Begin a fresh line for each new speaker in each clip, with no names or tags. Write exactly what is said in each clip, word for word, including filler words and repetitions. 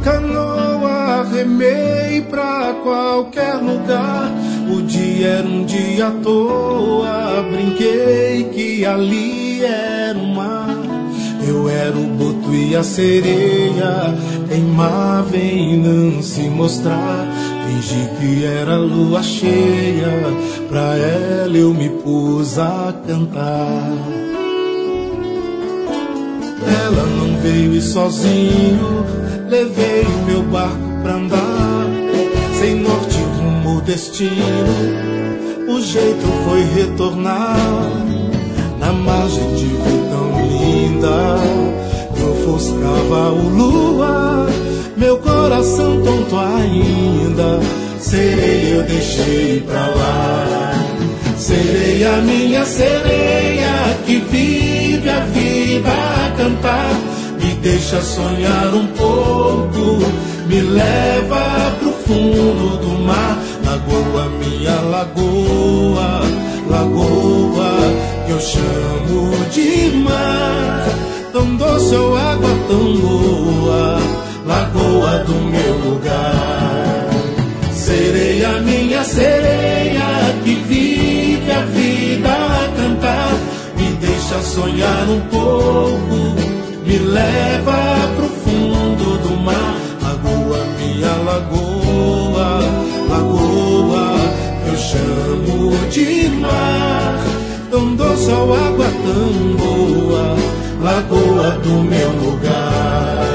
canoa, remei pra qualquer lugar. O dia era um dia à toa, brinquei que ali era o mar. Eu era o boto e a sereia, teimava em não se mostrar. Fingi que era lua cheia, pra ela eu me pus a cantar. Ela não veio e sozinho levei o meu barco pra andar. Sem norte, rumo, destino, o jeito foi retornar. Na margem de ver tão linda, eu ofuscava o luar. Meu coração tonto ainda, sereia eu deixei pra lá. Sereia, minha sereia, que vive a vida a cantar. Me deixa sonhar um pouco, me leva pro fundo do mar. Lagoa, minha lagoa, lagoa que eu chamo de mar. Tão doce ou água tão boa, lagoa do meu lugar. Sereia, minha sereia, que vive a vida a cantar. Me deixa sonhar um pouco, me leva pro fundo do mar. Lagoa, minha lagoa, lagoa que eu chamo de mar. Tão doce ou água tão boa, lagoa do meu lugar.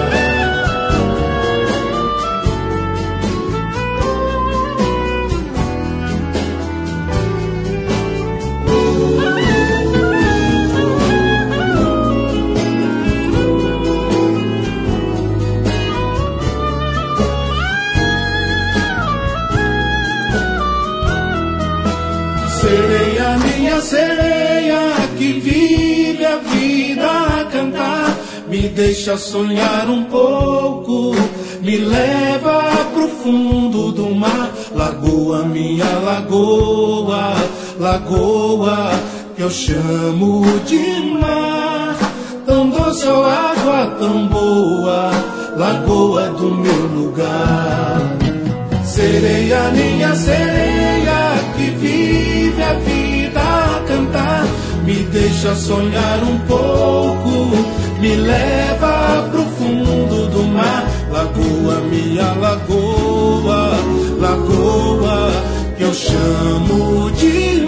Sereia, minha sereia, que vive a vida a cantar. Me deixa sonhar um pouco, me leva pro fundo do mar. Lagoa, minha lagoa, lagoa que eu chamo de mar. Tão doce ou água tão boa, lagoa do meu lugar. Sereia, minha sereia, que vive a vida a cantar. Me deixa sonhar um pouco, me leva pro fundo do mar. Lagoa, minha lagoa, lagoa que eu chamo de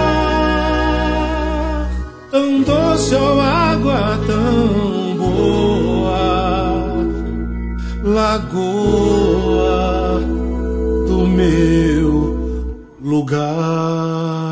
mar. Tão doce ou água tão boa, lagoa do meu lugar.